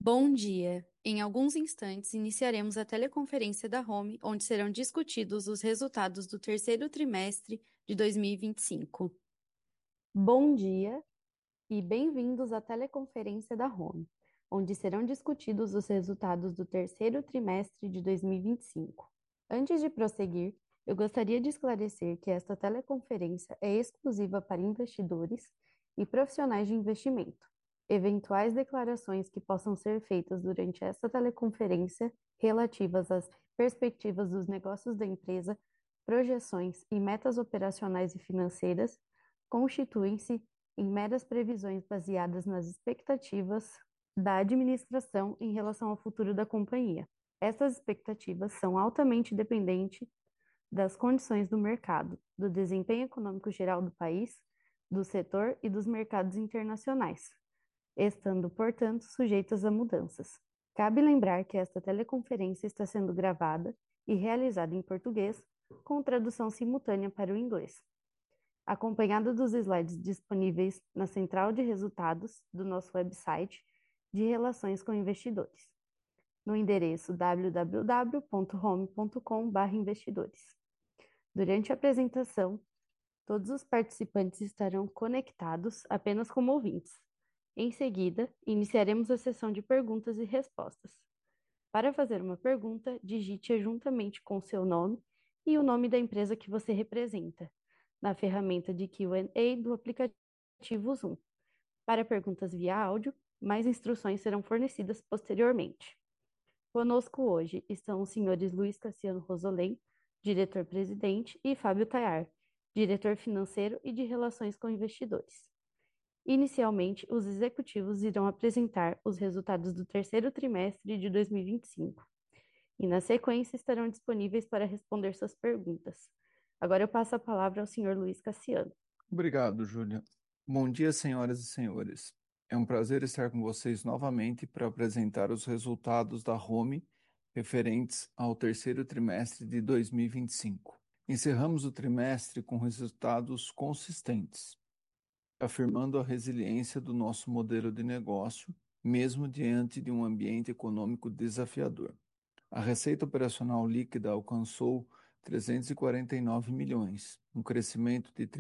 Bom dia! Em alguns instantes, iniciaremos a teleconferência da Home, onde serão discutidos os resultados do terceiro trimestre de 2025. Bom dia e bem-vindos à teleconferência da Home, onde serão discutidos os resultados do terceiro trimestre de 2025. Antes de prosseguir, eu gostaria de esclarecer que esta teleconferência é exclusiva para investidores e profissionais de investimento. Eventuais declarações que possam ser feitas durante esta teleconferência relativas às perspectivas dos negócios da empresa, projeções e metas operacionais e financeiras constituem-se em meras previsões baseadas nas expectativas da administração em relação ao futuro da companhia. Essas expectativas são altamente dependentes das condições do mercado, do desempenho econômico geral do país, do setor e dos mercados internacionais, estando, portanto, sujeitas a mudanças. Cabe lembrar que esta teleconferência está sendo gravada e realizada em português, com tradução simultânea para o inglês, acompanhada dos slides disponíveis na central de resultados do nosso website de relações com investidores, no endereço www.home.com/investidores. Durante a apresentação, todos os participantes estarão conectados apenas como ouvintes. Em seguida, iniciaremos a sessão de perguntas e respostas. Para fazer uma pergunta, digite-a juntamente com seu nome e o nome da empresa que você representa, na ferramenta de Q&A do aplicativo Zoom. Para perguntas via áudio, mais instruções serão fornecidas posteriormente. Conosco hoje estão os senhores Luiz Cassiano Rosolém, diretor-presidente, e Fábio Tayar, diretor financeiro e de relações com investidores. Inicialmente, os executivos irão apresentar os resultados do terceiro trimestre de 2025 e, na sequência, estarão disponíveis para responder suas perguntas. Agora eu passo a palavra ao senhor Luiz Cassiano. Obrigado, Júlia. Bom dia, senhoras e senhores. É um prazer estar com vocês novamente para apresentar os resultados da Home referentes ao terceiro trimestre de 2025. Encerramos o trimestre com resultados consistentes, afirmando a resiliência do nosso modelo de negócio, mesmo diante de um ambiente econômico desafiador. A receita operacional líquida alcançou 349 milhões, um crescimento de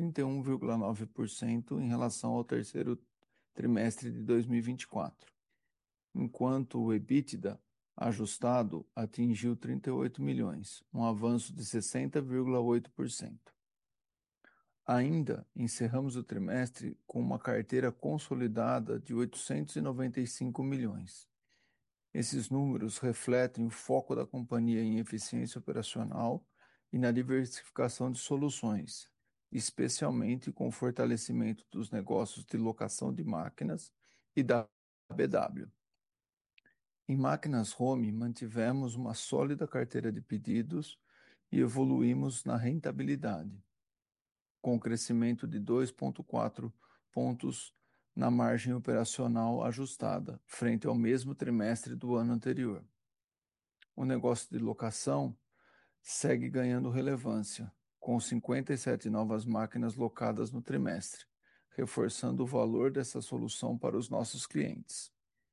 31,9% em relação ao terceiro trimestre de 2024, enquanto o EBITDA ajustado atingiu 38 milhões, um avanço de 60,8%. Ainda encerramos o trimestre com uma carteira consolidada de 895 milhões. Esses números refletem o foco da companhia em eficiência operacional e na diversificação de soluções, especialmente com o fortalecimento dos negócios de locação de máquinas e da BW. Em máquinas home, mantivemos uma sólida carteira de pedidos e evoluímos na rentabilidade, com o crescimento de 2,4 pontos na margem operacional ajustada, frente ao mesmo trimestre do ano anterior. O negócio de locação segue ganhando relevância, com 57 novas máquinas locadas no trimestre, reforçando o valor dessa solução para os nossos clientes.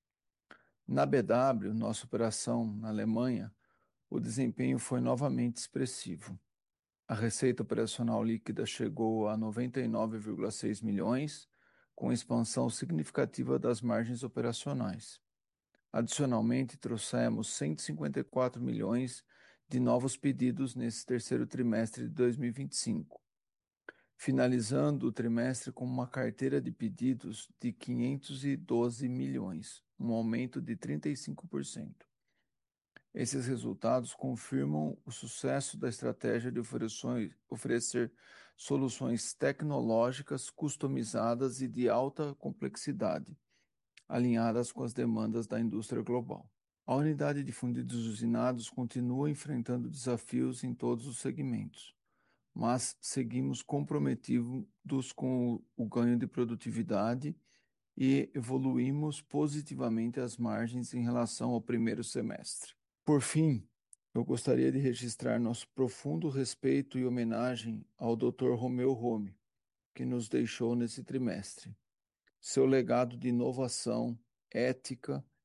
Na BW, nossa operação na Alemanha, o desempenho foi novamente expressivo. A receita operacional líquida chegou a 99,6 milhões, com expansão significativa das margens operacionais. Adicionalmente, trouxemos 154 milhões de novos pedidos nesse terceiro trimestre de 2025, finalizando o trimestre com uma carteira de pedidos de 512 milhões, um aumento de 35%. Esses resultados confirmam o sucesso da estratégia de oferecer soluções tecnológicas customizadas e de alta complexidade, alinhadas com as demandas da indústria global. A unidade de fundidos usinados continua enfrentando desafios em todos os segmentos, mas seguimos comprometidos com o ganho de produtividade e evoluímos positivamente as margens em relação ao primeiro semestre. Por fim, eu gostaria de registrar nosso profundo respeito e homenagem ao Dr. Romeu Home, que nos deixou nesse trimestre. Seu legado de inovação, ética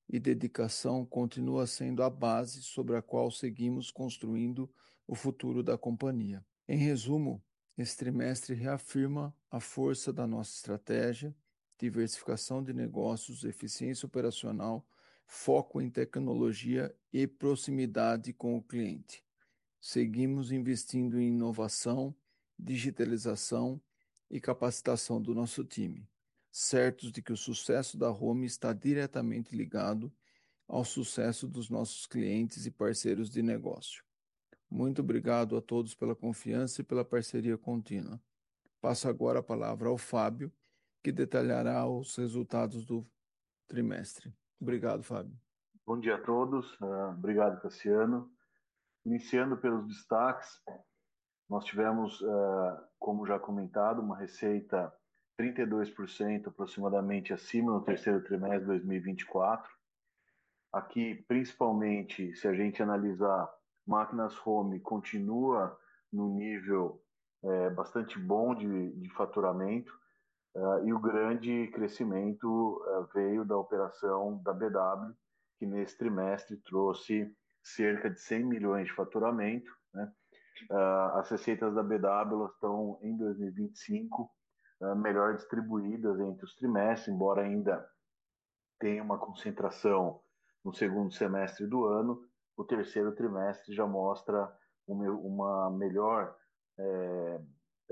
e dedicação continua sendo a base sobre a qual seguimos construindo o futuro da companhia. Em resumo, esse trimestre reafirma a força da nossa estratégia, diversificação de negócios, eficiência operacional, foco em tecnologia e proximidade com o cliente. Seguimos investindo em inovação, digitalização e capacitação do nosso time, certos de que o sucesso da Home está diretamente ligado ao sucesso dos nossos clientes e parceiros de negócio. Muito obrigado a todos pela confiança e pela parceria contínua. Passo agora a palavra ao Fábio, que detalhará os resultados do trimestre. Obrigado, Fábio. Bom dia a todos. Obrigado, Cassiano. Iniciando pelos destaques, nós tivemos, como já comentado, uma receita 32% aproximadamente acima no terceiro trimestre de 2024. Aqui, principalmente, se a gente analisar máquinas home, continua no nível bastante bom de faturamento. E o grande crescimento veio da operação da BW, que nesse trimestre trouxe cerca de 100 milhões de faturamento, né? As receitas da BW elas estão em 2025 melhor distribuídas entre os trimestres, embora ainda tenha uma concentração no segundo semestre do ano, o terceiro trimestre já mostra uma melhor é,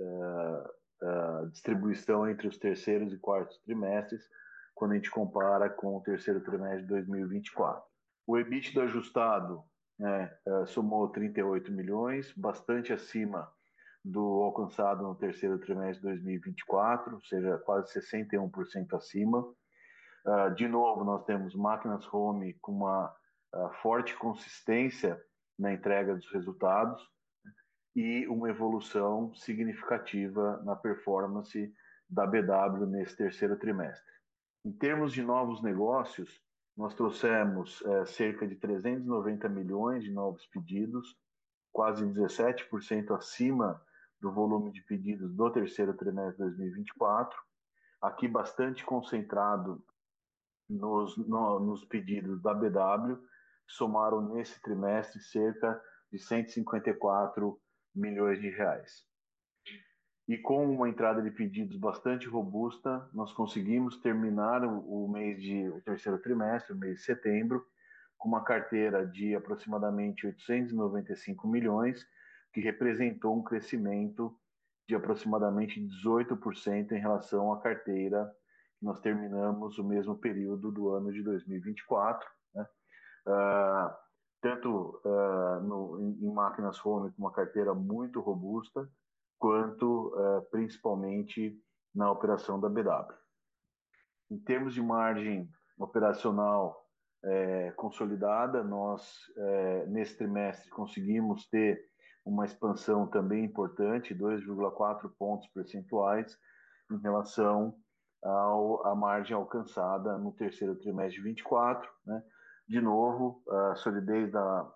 distribuição entre os terceiros e quartos trimestres, quando a gente compara com o terceiro trimestre de 2024. O EBITDA ajustado, né, somou 38 milhões, bastante acima do alcançado no terceiro trimestre de 2024, ou seja, quase 61% acima. De novo, nós temos máquinas home com uma forte consistência na entrega dos resultados e uma evolução significativa na performance da BW nesse terceiro trimestre. Em termos de novos negócios, nós trouxemos cerca de 390 milhões de novos pedidos, quase 17% acima do volume de pedidos do terceiro trimestre de 2024, aqui bastante concentrado nos pedidos da BW, somaram nesse trimestre cerca de 154 milhões de reais. E com uma entrada de pedidos bastante robusta, nós conseguimos terminar o terceiro trimestre, o mês de setembro, com uma carteira de aproximadamente 895 milhões, que representou um crescimento de aproximadamente 18% em relação à carteira que nós terminamos o mesmo período do ano de 2024, né? Uh, tanto em máquinas home com uma carteira muito robusta, quanto principalmente na operação da BW. Em termos de margem operacional consolidada, nós nesse trimestre conseguimos ter uma expansão também importante, 2,4 pontos percentuais, em relação à margem alcançada no terceiro trimestre de 24, né? De novo, a solidez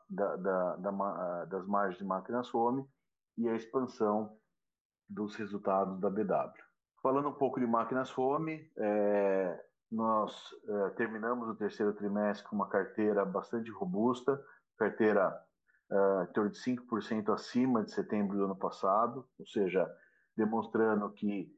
das margens de máquinas home e a expansão dos resultados da BW. Falando um pouco de máquinas home, nós terminamos o terceiro trimestre com uma carteira bastante robusta, carteira em torno de 5% acima de setembro do ano passado, ou seja, demonstrando que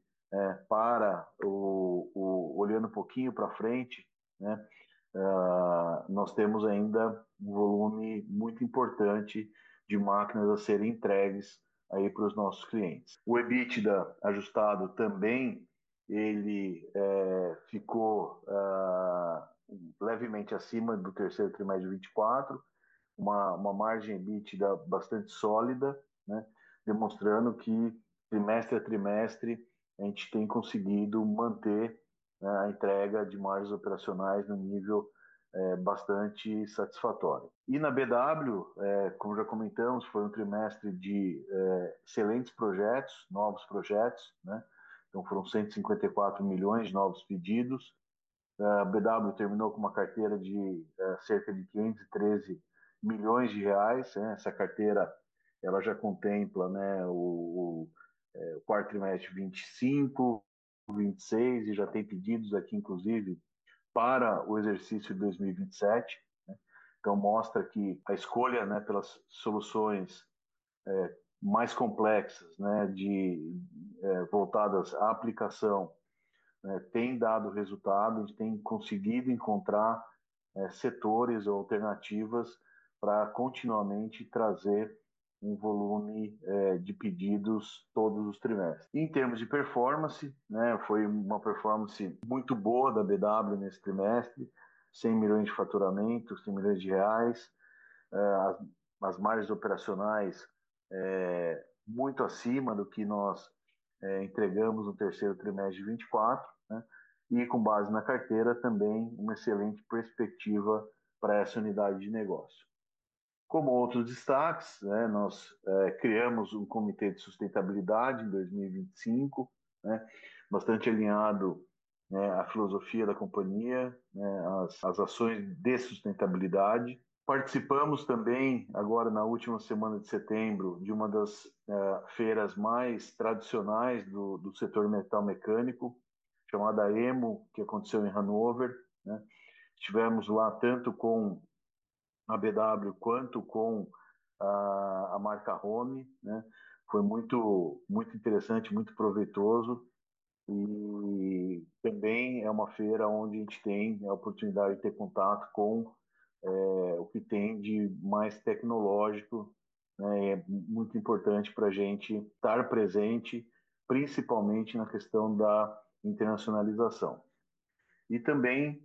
olhando um pouquinho para frente, né, nós temos ainda um volume muito importante de máquinas a serem entregues aí para os nossos clientes. O EBITDA ajustado também ele ficou levemente acima do terceiro trimestre de 24, uma margem EBITDA bastante sólida, né, demonstrando que trimestre a trimestre a gente tem conseguido manter a entrega de margens operacionais no nível bastante satisfatório. E na BW, como já comentamos, foi um trimestre de excelentes projetos, novos projetos, né? Então foram 154 milhões de novos pedidos. A BW terminou com uma carteira de cerca de 513 milhões de reais. Né? Essa carteira ela já contempla, né, o quarto trimestre 25, 26 e já tem pedidos aqui, inclusive, para o exercício de 2027. Né? Então, mostra que a escolha, né, pelas soluções mais complexas, né, voltadas à aplicação, né, tem dado resultado, a gente tem conseguido encontrar setores ou alternativas para continuamente trazer um volume de pedidos todos os trimestres. Em termos de performance, né, foi uma performance muito boa da BW nesse trimestre, 100 milhões de faturamento, 100 milhões de reais, as, as margens operacionais muito acima do que nós entregamos no terceiro trimestre de 24, né? E com base na carteira também uma excelente perspectiva para essa unidade de negócio. Como outros destaques, né, nós criamos um comitê de sustentabilidade em 2025, né, bastante alinhado, né, à filosofia da companhia, né, às ações de sustentabilidade. Participamos também, agora na última semana de setembro, de uma das feiras mais tradicionais do setor metal mecânico, chamada EMO, que aconteceu em Hannover. Né? Estivemos lá tanto com a BW quanto com a marca Home. Né? Foi muito interessante, muito proveitoso. E também é uma feira onde a gente tem a oportunidade de ter contato com o que tem de mais tecnológico, né? É muito importante para a gente estar presente, principalmente na questão da internacionalização. E também,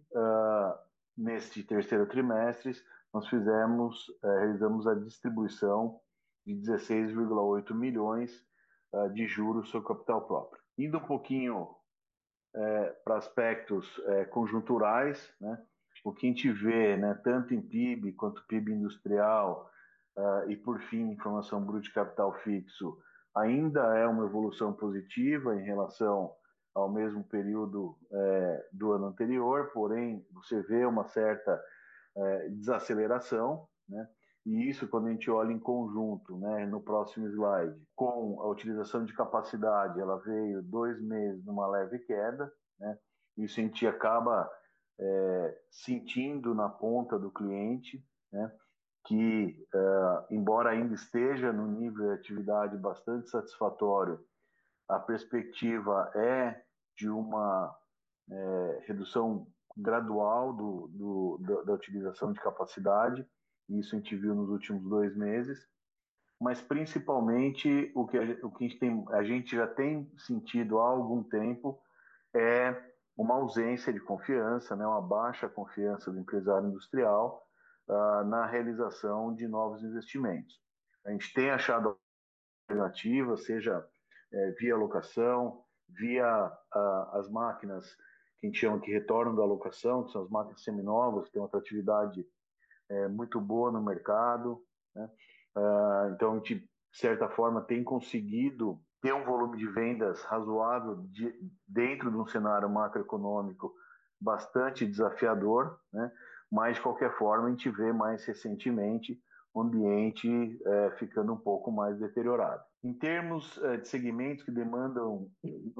neste terceiro trimestre, nós realizamos a distribuição de 16,8 milhões de juros sobre capital próprio. Indo um pouquinho para aspectos conjunturais, né? O que a gente vê, né, tanto em PIB quanto PIB industrial e, por fim, informação bruta de capital fixo, ainda é uma evolução positiva em relação ao mesmo período do ano anterior, porém, você vê uma certa desaceleração, né? E isso, quando a gente olha em conjunto, né, no próximo slide, com a utilização de capacidade, ela veio 2 meses numa leve queda, né? Isso a gente acaba sentindo na ponta do cliente, né? Que, embora ainda esteja no nível de atividade bastante satisfatório, a perspectiva é de uma redução gradual da utilização de capacidade. Isso a gente viu nos últimos 2 meses, mas principalmente o que a gente já tem sentido há algum tempo é uma ausência de confiança, né, uma baixa confiança do empresário industrial na realização de novos investimentos. A gente tem achado alternativas, seja via locação, via as máquinas que a gente chama que retornam da locação, que são as máquinas seminovas, que têm uma atratividade muito boa no mercado. Né? Então, a gente, de certa forma, tem conseguido ter um volume de vendas razoável dentro de um cenário macroeconômico bastante desafiador, né? Mas, de qualquer forma, a gente vê mais recentemente o ambiente ficando um pouco mais deteriorado. Em termos de segmentos que demandam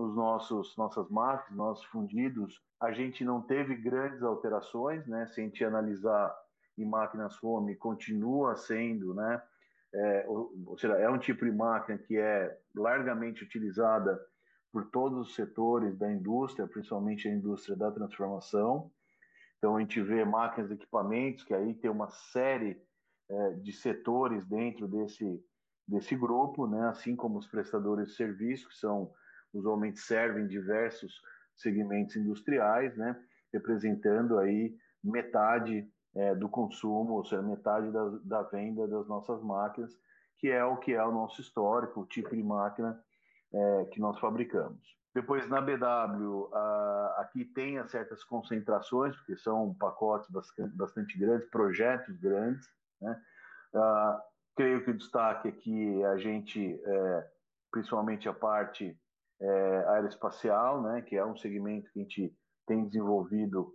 nossas máquinas, nossos fundidos, a gente não teve grandes alterações, né? Se a gente analisar em máquinas home, continua sendo, né? Ou seja, é um tipo de máquina que é largamente utilizada por todos os setores da indústria, principalmente a indústria da transformação. Então, a gente vê máquinas e equipamentos, que aí tem uma série de setores dentro desse grupo, né? Assim como os prestadores de serviços, que usualmente servem diversos segmentos industriais, né? Representando aí metade do consumo, ou seja, metade da venda das nossas máquinas, que é o nosso histórico, o tipo de máquina que nós fabricamos. Depois, na BW, aqui tem certas concentrações, porque são pacotes bastante grandes, projetos grandes, né? Creio que o destaque aqui é a gente, principalmente a parte aeroespacial, né? Que é um segmento que a gente tem desenvolvido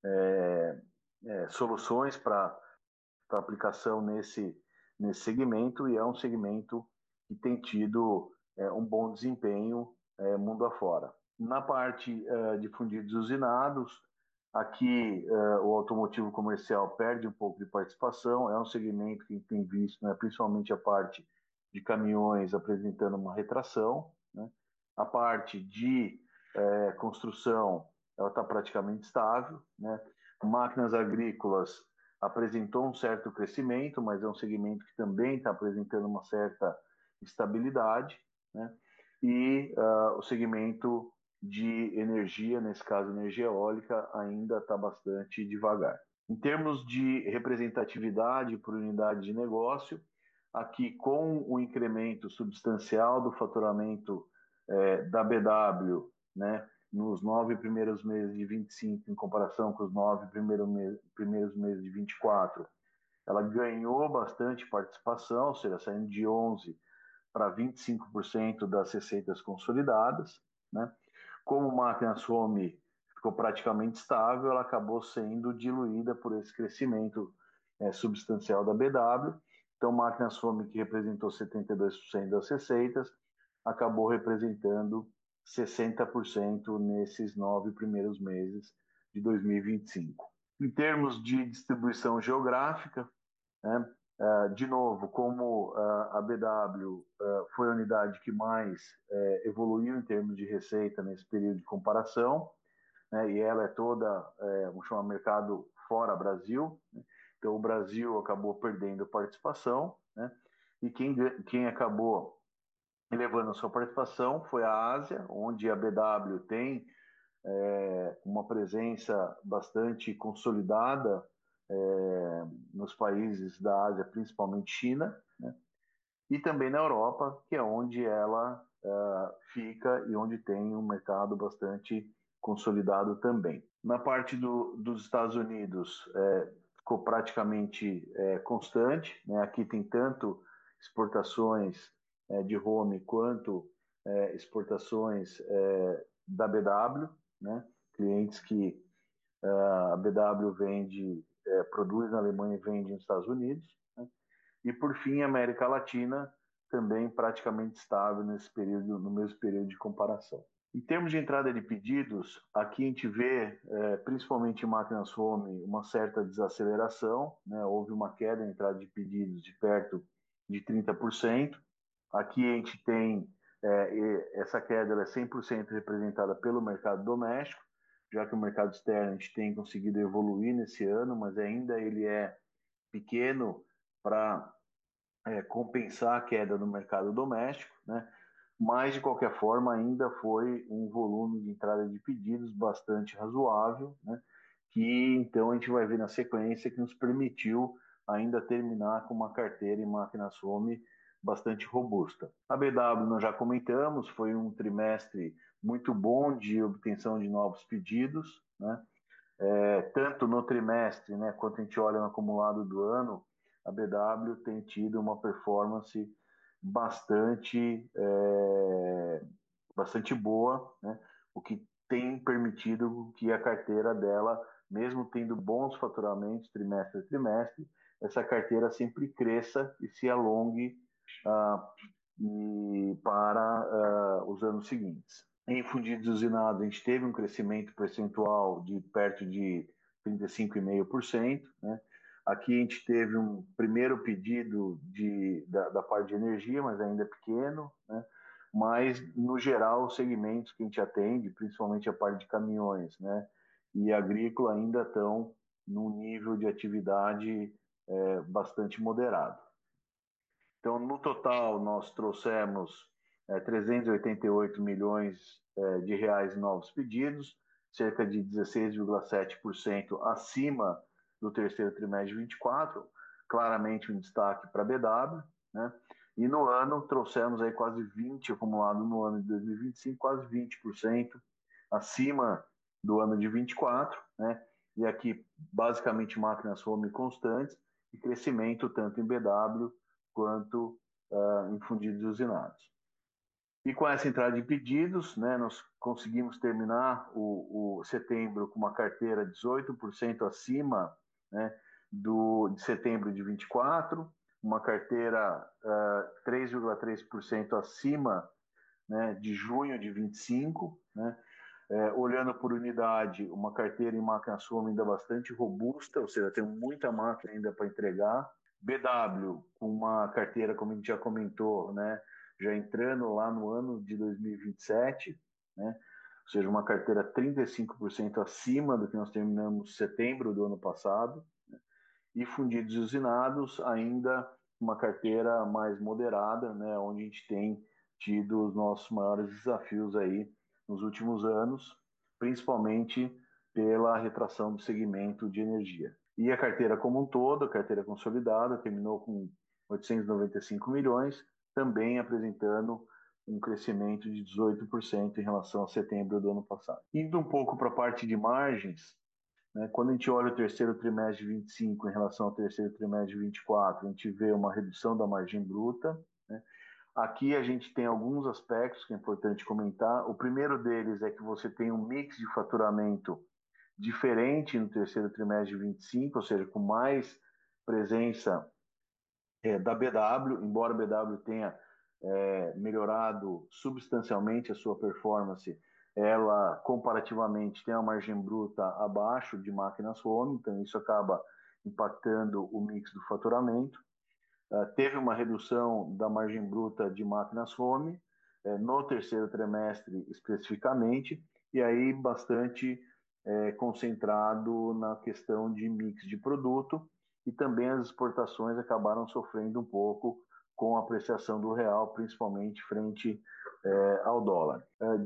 soluções para aplicação nesse segmento, e é um segmento que tem tido um bom desempenho mundo afora. Na parte de fundidos usinados, Aqui, o automotivo comercial perde um pouco de participação, é um segmento que a gente tem visto, né, principalmente a parte de caminhões apresentando uma retração, né? A parte de construção, ela está praticamente estável, né? Máquinas agrícolas apresentou um certo crescimento, mas é um segmento que também está apresentando uma certa estabilidade, né? E o segmento de energia, nesse caso energia eólica, ainda está bastante devagar. Em termos de representatividade por unidade de negócio, aqui com o incremento substancial do faturamento da BW, né, nos 9 primeiros meses de 25, em comparação com os 9 primeiros meses de 24, ela ganhou bastante participação, ou seja, saindo de 11 para 25% das receitas consolidadas, né? Como máquinas home ficou praticamente estável, ela acabou sendo diluída por esse crescimento substancial da BW. Então, máquinas home, que representou 72% das receitas, acabou representando 60% nesses 9 primeiros meses de 2025. Em termos de distribuição geográfica, né? De novo, como a BW foi a unidade que mais evoluiu em termos de receita nesse período de comparação, né? E ela é toda, vamos chamar, mercado fora Brasil, né? Então o Brasil acabou perdendo participação, né? E quem acabou levando a sua participação foi a Ásia, onde a BW tem uma presença bastante consolidada nos países da Ásia, principalmente China, né? E também na Europa, que é onde ela fica e onde tem um mercado bastante consolidado também. Na parte dos Estados Unidos, ficou praticamente constante, né? Aqui tem tanto exportações de home quanto exportações da BW, né? Clientes que a BW vende, produz na Alemanha e vende nos Estados Unidos, né? E por fim, a América Latina também praticamente estável nesse período, no mesmo período de comparação. Em termos de entrada de pedidos, aqui a gente vê, principalmente em máquinas home, uma certa desaceleração, né? Houve uma queda na entrada de pedidos de perto de 30%. Aqui a gente tem essa queda, ela é 100% representada pelo mercado doméstico, já que o mercado externo a gente tem conseguido evoluir nesse ano, mas ainda ele é pequeno para compensar a queda no mercado doméstico, né? Mas, de qualquer forma, ainda foi um volume de entrada de pedidos bastante razoável, né? Que então a gente vai ver na sequência que nos permitiu ainda terminar com uma carteira em máquinas home bastante robusta. A BW nós já comentamos, foi um trimestre muito bom de obtenção de novos pedidos, né? Tanto no trimestre, né, quanto a gente olha no acumulado do ano, a BW tem tido uma performance bastante, bastante boa, né, o que tem permitido que a carteira dela, mesmo tendo bons faturamentos trimestre a trimestre, essa carteira sempre cresça e se alongue para os anos seguintes. Em fundidos usinados, a gente teve um crescimento percentual de perto de 35,5%, né? Aqui a gente teve um primeiro pedido da parte de energia, mas ainda é pequeno, né? Mas, no geral, os segmentos que a gente atende, principalmente a parte de caminhões, né, e agrícola, ainda estão num nível de atividade bastante moderado. Então, no total, nós trouxemos 388 milhões de reais em novos pedidos, cerca de 16,7% acima do terceiro trimestre de 24, claramente um destaque para a BW, né? E no ano trouxemos aí quase 20 acumulado no ano de 2025, quase 20% acima do ano de 24, né? E aqui basicamente máquinas home constantes e crescimento tanto em BW quanto em fundidos usinados. E com essa entrada de pedidos, né, nós conseguimos terminar o setembro com uma carteira 18% acima, né, de setembro de 24, uma carteira 3,3% acima, né, de junho de 25, né, Olhando por unidade, uma carteira em máquina soma ainda bastante robusta, ou seja, tem muita máquina ainda para entregar. BW, com uma carteira, como a gente já comentou, né, já entrando lá no ano de 2027, né, ou seja, uma carteira 35% acima do que nós terminamos em setembro do ano passado, né, e fundidos e usinados ainda uma carteira mais moderada, né, onde a gente tem tido os nossos maiores desafios aí nos últimos anos, principalmente pela retração do segmento de energia. E a carteira como um todo, a carteira consolidada, terminou com 895 milhões, também apresentando um crescimento de 18% em relação a setembro do ano passado. Indo um pouco para a parte de margens, né, quando a gente olha o terceiro trimestre de 25 em relação ao terceiro trimestre de 24, a gente vê uma redução da margem bruta, né? Aqui a gente tem alguns aspectos que é importante comentar. O primeiro deles é que você tem um mix de faturamento diferente no terceiro trimestre de 25, ou seja, com mais presença da BW, embora a BW tenha melhorado substancialmente a sua performance, ela comparativamente tem a margem bruta abaixo de máquinas home, então isso acaba impactando o mix do faturamento. Teve uma redução da margem bruta de máquinas home no terceiro trimestre especificamente, e aí bastante concentrado na questão de mix de produto, e também as exportações acabaram sofrendo um pouco com a apreciação do real, principalmente frente ao dólar.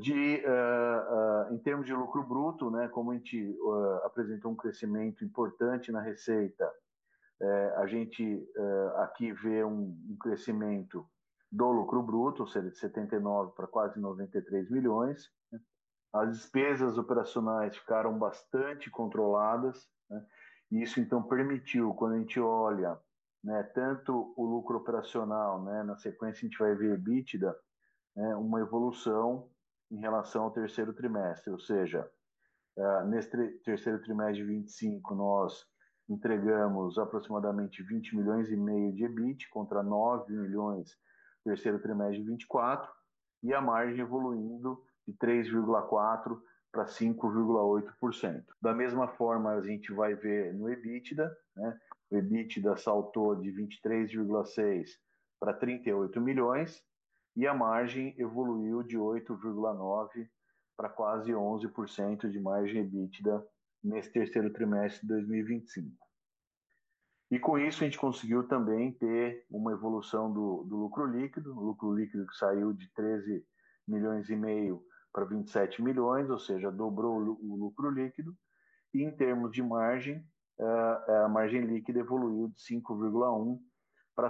Em termos de lucro bruto, né, como a gente apresentou um crescimento importante na receita, a gente aqui vê um crescimento do lucro bruto, ou seja, de 79 para quase 93 milhões. As despesas operacionais ficaram bastante controladas, né? E isso então permitiu, quando a gente olha, né, tanto o lucro operacional, né, na sequência a gente vai ver EBITDA, né, uma evolução em relação ao terceiro trimestre, ou seja, nesse terceiro trimestre de 25, nós entregamos aproximadamente 20 milhões e meio de EBIT contra 9 milhões no terceiro trimestre de 24, e a margem evoluindo de 3,4% para 5,8%. Da mesma forma, a gente vai ver no EBITDA, né? O EBITDA saltou de 23,6 para 38 milhões, e a margem evoluiu de 8,9 para quase 11% de margem EBITDA nesse terceiro trimestre de 2025. E com isso a gente conseguiu também ter uma evolução do lucro líquido, o lucro líquido que saiu de 13 milhões e meio para 27 milhões, ou seja, dobrou o lucro líquido. E em termos de margem, a margem líquida evoluiu de 5,1 para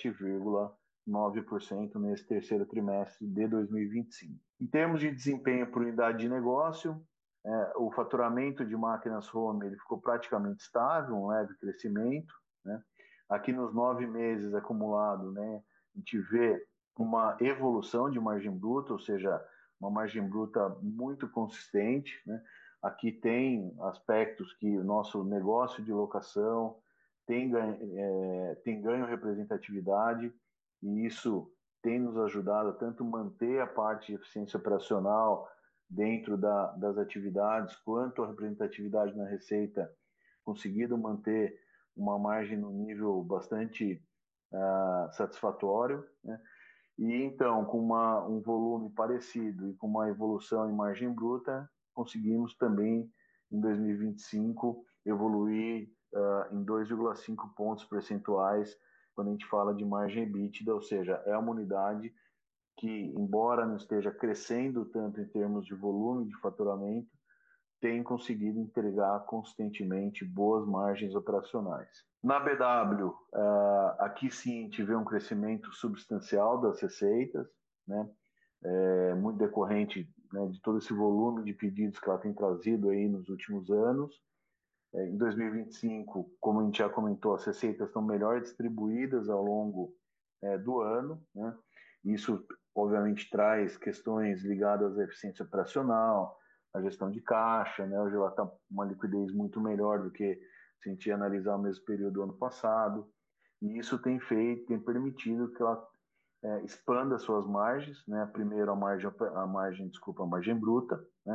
7,9% nesse terceiro trimestre de 2025. Em termos de desempenho por unidade de negócio, o faturamento de máquinas home ele ficou praticamente estável, um leve crescimento, né? Aqui nos 9 meses acumulado, né, a gente vê uma evolução de margem bruta, ou seja, uma margem bruta muito consistente, né? Aqui tem aspectos que o nosso negócio de locação tem ganho representatividade, e isso tem nos ajudado a tanto manter a parte de eficiência operacional dentro das atividades, quanto a representatividade na receita, conseguido manter uma margem no nível bastante satisfatório, né? E então, com um volume parecido e com uma evolução em margem bruta, conseguimos também, em 2025, evoluir em 2,5 pontos percentuais quando a gente fala de margem EBITDA, ou seja, é uma unidade que, embora não esteja crescendo tanto em termos de volume de faturamento, tem conseguido entregar consistentemente boas margens operacionais. Na BW, aqui sim a gente vê um crescimento substancial das receitas, né? Muito decorrente, né, de todo esse volume de pedidos que ela tem trazido aí nos últimos anos. Em 2025, como a gente já comentou, as receitas estão melhor distribuídas ao longo do ano, né? Isso, obviamente, traz questões ligadas à eficiência operacional, à gestão de caixa, né? Hoje ela está uma liquidez muito melhor do que se a gente analisar o mesmo período do ano passado, e isso tem permitido que ela expanda suas margens, né? Primeiro a margem bruta, né?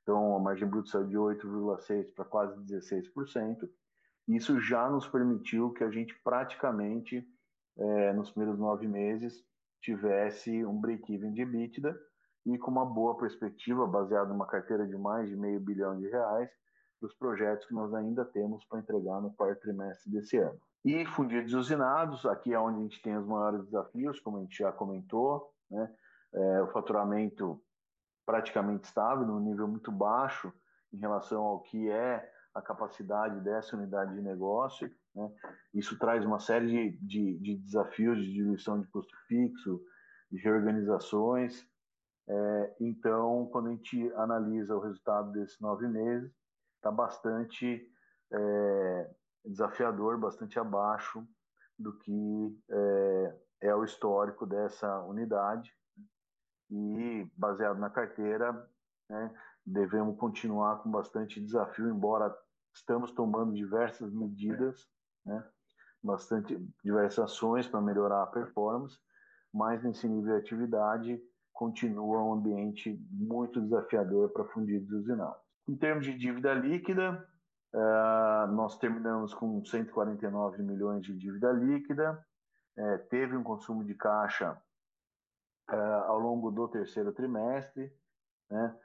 Então, a margem bruta saiu de 8,6% para quase 16%. Isso já nos permitiu que a gente praticamente, nos primeiros 9 meses, tivesse um break-even de EBITDA e com uma boa perspectiva, baseada numa carteira de mais de meio bilhão de reais, dos projetos que nós ainda temos para entregar no quarto trimestre desse ano. E fundidos usinados, aqui é onde a gente tem os maiores desafios, como a gente já comentou, né? O faturamento praticamente estável, num nível muito baixo em relação ao que é a capacidade dessa unidade de negócio, né? Isso traz uma série de desafios de diluição de custo fixo, de reorganizações. Então, quando a gente analisa o resultado desses 9 meses, está bastante desafiador, bastante abaixo do que é o histórico dessa unidade. E, baseado na carteira, né, devemos continuar com bastante desafio, embora estamos tomando diversas medidas, né, diversas ações para melhorar a performance, mas nesse nível de atividade continua um ambiente muito desafiador para fundidos usinados. Em termos de dívida líquida, nós terminamos com 149 milhões de dívida líquida, teve um consumo de caixa ao longo do terceiro trimestre, né?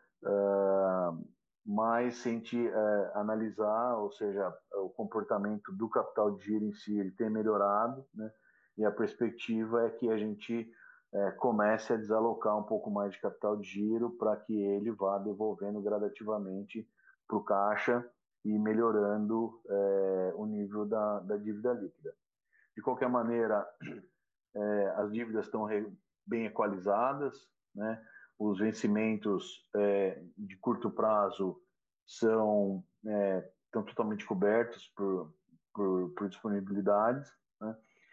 Mas se a gente analisar, ou seja, o comportamento do capital de giro em si, ele tem melhorado, né? E a perspectiva é que a gente comece a desalocar um pouco mais de capital de giro para que ele vá devolvendo gradativamente para o caixa e melhorando o nível da dívida líquida. De qualquer maneira, as dívidas estão bem equalizadas, né? Os vencimentos de curto prazo estão totalmente cobertos por disponibilidades, né?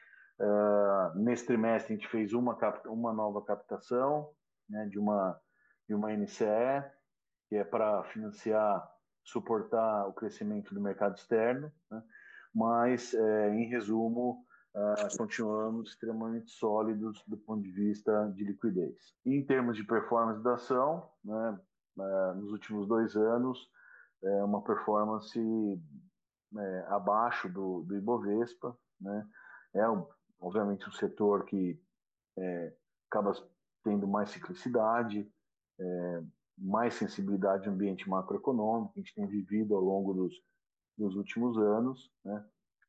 Nesse trimestre a gente fez uma nova captação, né, de uma NCE, que é para financiar, suportar o crescimento do mercado externo, né? Mas, em resumo, continuamos extremamente sólidos do ponto de vista de liquidez. E em termos de performance da ação, né, nos últimos 2 anos, uma performance abaixo do Ibovespa, né? Obviamente um setor que acaba tendo mais ciclicidade, mais sensibilidade ao ambiente macroeconômico que a gente tem vivido ao longo dos últimos anos, né?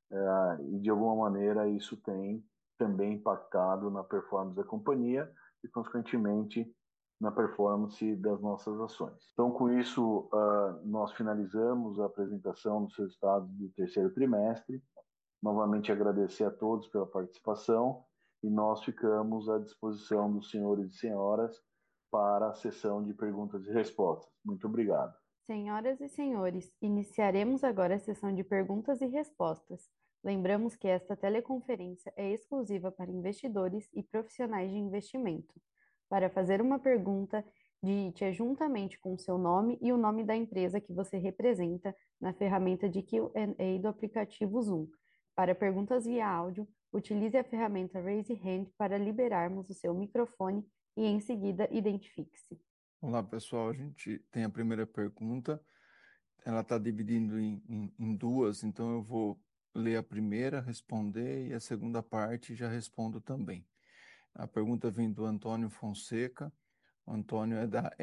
E de alguma maneira isso tem também impactado na performance da companhia e, consequentemente, na performance das nossas ações. Então, com isso, nós finalizamos a apresentação dos resultados do terceiro trimestre. Novamente agradecer a todos pela participação e nós ficamos à disposição dos senhores e senhoras para a sessão de perguntas e respostas. Muito obrigado. Senhoras e senhores, iniciaremos agora a sessão de perguntas e respostas. Lembramos que esta teleconferência é exclusiva para investidores e profissionais de investimento. Para fazer uma pergunta, digite juntamente com o seu nome e o nome da empresa que você representa na ferramenta de Q&A do aplicativo Zoom. Para perguntas via áudio, utilize a ferramenta Raise Hand para liberarmos o seu microfone e, em seguida, identifique-se. Olá, pessoal. A gente tem a primeira pergunta. Ela está dividindo em duas, então eu vou ler a primeira, responder, e a segunda parte já respondo também. A pergunta vem do Antônio Fonseca. O Antônio é da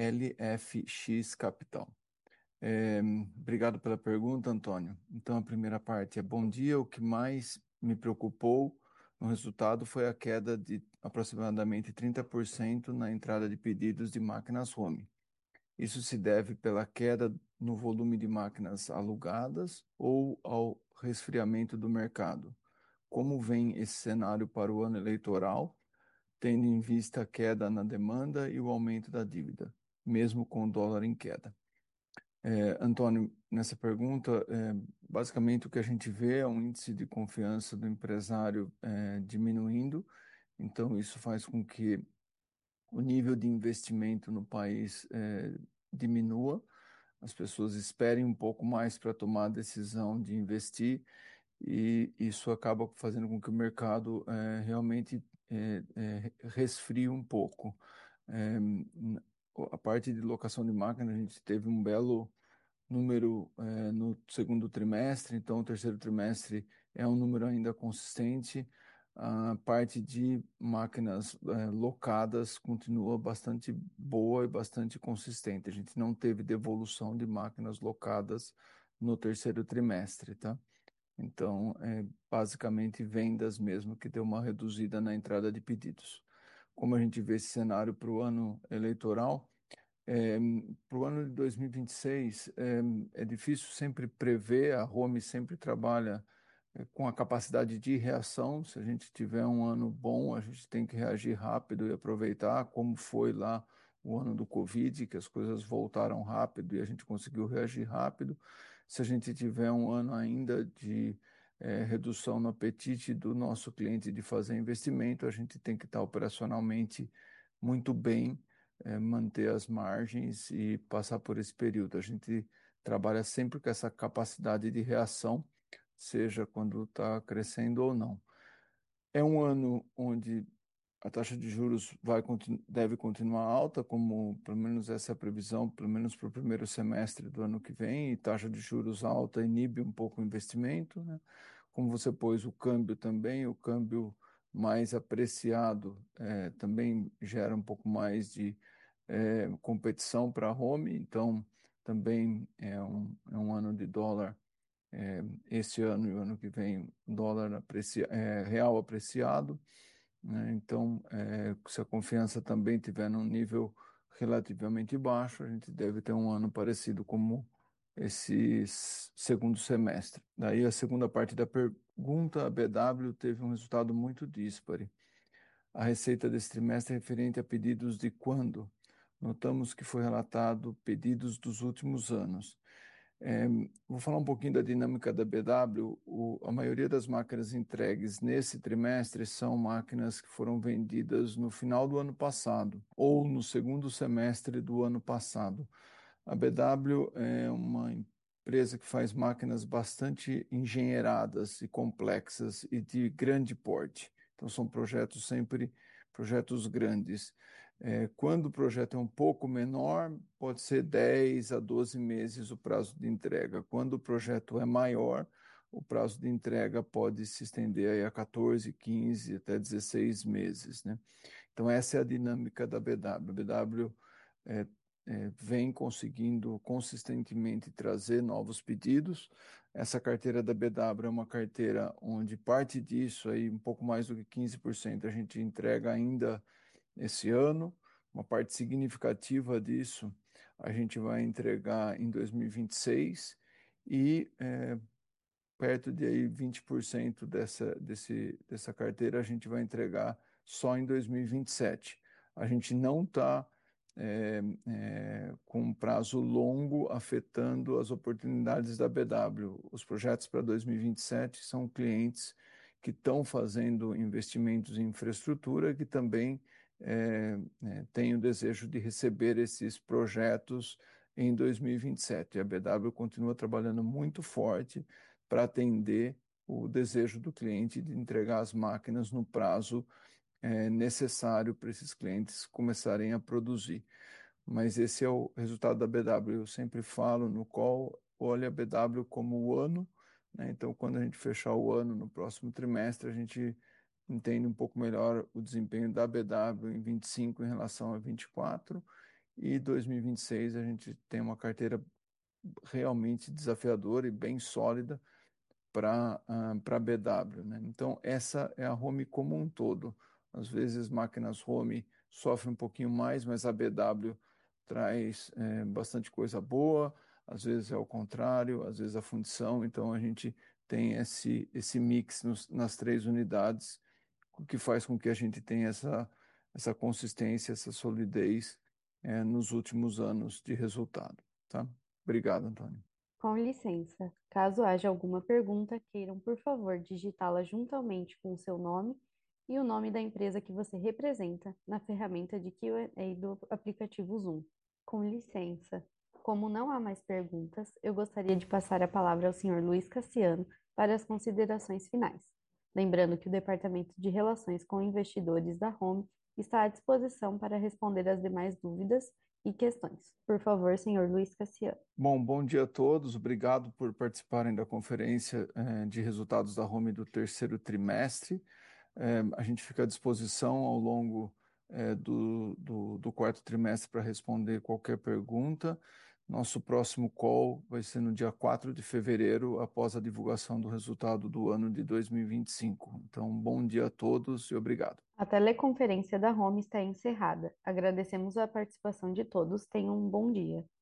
LFX Capital. Obrigado pela pergunta, Antônio. Então, a primeira parte é: bom dia. O que mais me preocupou no resultado foi a queda de aproximadamente 30% na entrada de pedidos de máquinas home. Isso se deve pela queda no volume de máquinas alugadas ou ao resfriamento do mercado? Como vem esse cenário para o ano eleitoral, tendo em vista a queda na demanda e o aumento da dívida, mesmo com o dólar em queda? Antônio, nessa pergunta, basicamente o que a gente vê é um índice de confiança do empresário diminuindo, então isso faz com que o nível de investimento no país diminua, as pessoas esperem um pouco mais para tomar a decisão de investir e isso acaba fazendo com que o mercado realmente resfrie um pouco. a parte de locação de máquina, a gente teve um belo número no segundo trimestre, então o terceiro trimestre é um número ainda consistente. A parte de máquinas locadas continua bastante boa e bastante consistente. A gente não teve devolução de máquinas locadas no terceiro trimestre, tá? Então, basicamente vendas mesmo, que deu uma reduzida na entrada de pedidos. Como a gente vê esse cenário para o ano eleitoral, para o ano de 2026, é difícil sempre prever, a Home sempre trabalha com a capacidade de reação. Se a gente tiver um ano bom, a gente tem que reagir rápido e aproveitar, como foi lá o ano do Covid, que as coisas voltaram rápido e a gente conseguiu reagir rápido. Se a gente tiver um ano ainda de redução no apetite do nosso cliente de fazer investimento, a gente tem que estar operacionalmente muito bem, manter as margens e passar por esse período. A gente trabalha sempre com essa capacidade de reação, seja quando está crescendo ou não. É um ano onde a taxa de juros deve continuar alta, como pelo menos essa é a previsão, pelo menos para o primeiro semestre do ano que vem, e taxa de juros alta inibe um pouco o investimento, né? Como você pôs o câmbio também, o câmbio mais apreciado também gera um pouco mais de competição para a Home, então também é um ano de dólar, esse ano e o ano que vem, dólar real apreciado, né? Então, se a confiança também estiver num nível relativamente baixo, a gente deve ter um ano parecido como esse segundo semestre. Daí a segunda parte da pergunta, a BW teve um resultado muito díspare. A receita desse trimestre é referente a pedidos de quando? Notamos que foi relatado pedidos dos últimos anos. Vou falar um pouquinho da dinâmica da BW. A maioria das máquinas entregues nesse trimestre são máquinas que foram vendidas no final do ano passado ou no segundo semestre do ano passado. A BW é uma empresa que faz máquinas bastante engenheiradas e complexas e de grande porte. Então, são projetos sempre projetos grandes. Quando o projeto é um pouco menor, pode ser 10 a 12 meses o prazo de entrega. Quando o projeto é maior, o prazo de entrega pode se estender aí a 14, 15, até 16 meses, né? Então, essa é a dinâmica da BW. A BW é, vem conseguindo consistentemente trazer novos pedidos. Essa carteira da BW é uma carteira onde parte disso, aí, um pouco mais do que 15%, a gente entrega ainda esse ano. Uma parte significativa disso a gente vai entregar em 2026 e perto de aí 20% dessa carteira a gente vai entregar só em 2027. A gente não está com um prazo longo afetando as oportunidades da BW. Os projetos para 2027 são clientes que estão fazendo investimentos em infraestrutura que também têm o desejo de receber esses projetos em 2027. A BW continua trabalhando muito forte para atender o desejo do cliente de entregar as máquinas no prazo necessário para esses clientes começarem a produzir. Mas esse é o resultado da BW. Eu sempre falo no call, olha a BW como o ano, né? Então, quando a gente fechar o ano no próximo trimestre, a gente entende um pouco melhor o desempenho da BW em 25 em relação a 24, e 2026 a gente tem uma carteira realmente desafiadora e bem sólida para BW, né? Então, essa é a Home como um todo. Às vezes, máquinas Home sofrem um pouquinho mais, mas a BW traz bastante coisa boa. Às vezes é o contrário, às vezes a fundição. Então, a gente tem esse mix nas três unidades, o que faz com que a gente tenha essa consistência, essa solidez nos últimos anos de resultado, tá? Obrigado, Antônio. Com licença, caso haja alguma pergunta, queiram, por favor, digitá-la juntamente com o seu nome e o nome da empresa que você representa na ferramenta de Q&A do aplicativo Zoom. Com licença, como não há mais perguntas, eu gostaria de passar a palavra ao senhor Luiz Cassiano para as considerações finais. Lembrando que o Departamento de Relações com Investidores da Home está à disposição para responder as demais dúvidas e questões. Por favor, senhor Luiz Cassiano. Bom dia a todos. Obrigado por participarem da conferência de resultados da Home do terceiro trimestre. A gente fica à disposição ao longo do quarto trimestre para responder qualquer pergunta. Nosso próximo call vai ser no dia 4 de fevereiro, após a divulgação do resultado do ano de 2025. Então, bom dia a todos e obrigado. A teleconferência da Home está encerrada. Agradecemos a participação de todos. Tenham um bom dia.